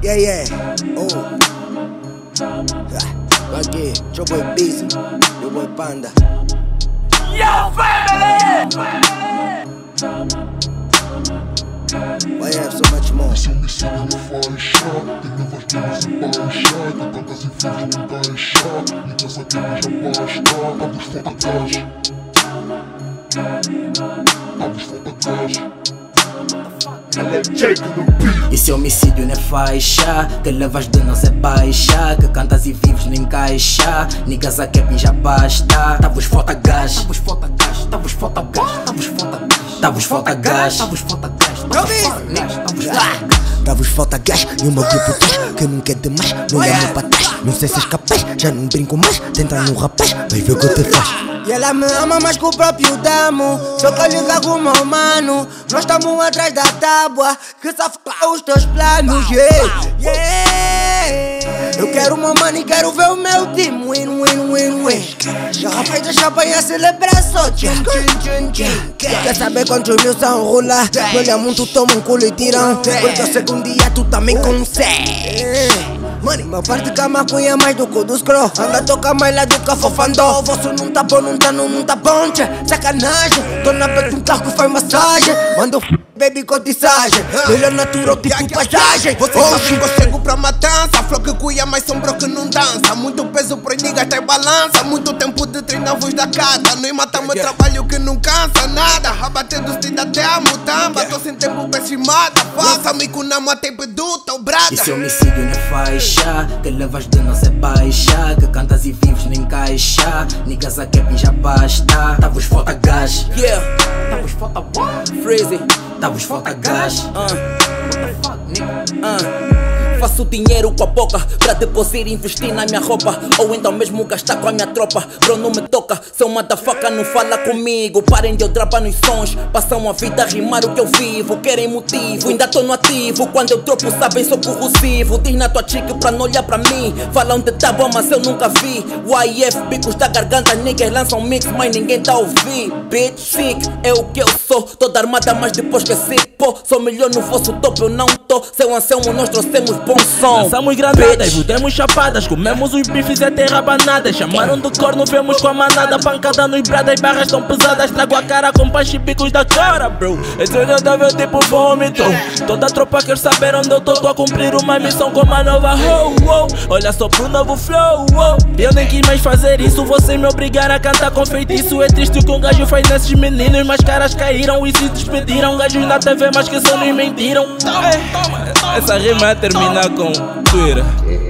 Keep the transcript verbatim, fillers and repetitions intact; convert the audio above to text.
Yeah, yeah. Oh. Ah, aqui, your boy Busy, your boy Panda. Yo, family! Why have so much more? Esse homicídio não faz chá, tem novas temas em baixar, tem tantas influências não baixar, e casa que já basta, vamos fora gás. Vamos fora gás. Esse homicídio não é faixa, que levas de nós é baixa, que cantas e vives nem caixa, niggas a cap já basta. Tá-vos falta gás, tá-vos falta gás, tá-vos falta gás, tá-vos falta gás, tá-vos falta gás, tá-vos falta gás, tá-vos falta gás. Dá-vos falta gás e o meu grupo traz que não quer demais, não olha para trás. Não sei se és capaz, já não brinco mais. Tenta no rapaz, vai ver o que te faz. E ela me ama mais que o próprio damo. Só que liga com o meu mano. Nós estamos atrás da tábua que safa os teus planos. Yeah, yeah. Eu quero uma mano e quero ver o meu time win, win, win, win. Garrafas de champanhe a celebrar só tchim, tchim, tchim, tchim. Quer saber quantos mil são rolar? Me olha muito, toma um culo e tiram. Porque eu sei que um dia tu também consegue. Mano, meu parte com a maconha mais do que o dos cro. Anda a tocar mais lá do que a fofandó. O vosso não tá bom, não tá, não, não tá bom, tchê. Sacanagem, tô na beca um carro que faz massagem. Manda o f*** baby cotizagem. Melhor natural tipo paisagem. Hoje eu chego pra matança. Flow que cuia mais sombra que não dança. Muito peso pro niggas tem balança. Muito tempo de treinar voz da casa. Nós matamos trabalho que não cansa nada. Abatendo se dá até a mutamba. Tô sem tempo pra se mata. Faça mico na mata peduta, o brada. Esse homicídio não é faixa, que levas de nós é baixa, que cantas e vives nem caixa, niggas a cap já basta. Tá-vos falta gás, yeah. Tá-vos falta what? Freezy. Tá-vos falta gás, uh. What the fuck, nigga? Uh. Faço dinheiro com a boca pra depois ir investir na minha roupa, ou então mesmo gastar com a minha tropa. Bro, não me toca, seu motherfucker não fala comigo. Parem de eu drapar nos sons, passam a vida a rimar o que eu vivo. Querem motivo, ainda tô no ativo. Quando eu tropo sabem sou corrosivo. Diz na tua chica pra não olhar pra mim. Falam de tábua mas eu nunca vi. Y F, bicos da garganta, niggas lançam mix mas ninguém tá a ouvir. Bitch, sick, é o que eu sou. Toda armada mas depois que se pô. Sou melhor no vosso topo, eu não tô. Seu anselmo nós trouxemos bom som. Lançamos granadas, botemos chapadas, comemos os bifes e até rabanadas. Chamaram de corno, vemos com a manada. Pancada nos bradas, barras tão pesadas. Trago a cara com panche e bicos da cara, bro. Esse é o tipo vômito. Toda a tropa quer saber onde eu tô. Tô a cumprir uma missão com uma nova ho, ho. Olha só pro novo flow, ho. Eu nem quis mais fazer isso, vocês me obrigaram a cantar com feitiço. É triste o que um gajo faz nesses meninos. Mas caras caíram e se despediram. Gajos na T V mas que só nos mentiram. Essa rima termina com Twitter.